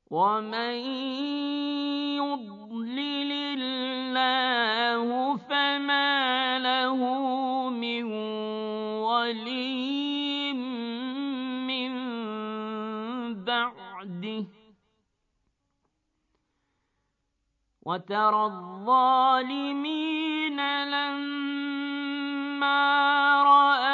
ومن يضلل الله فما له من ولي من بعده وترى الظالمين لما رأوا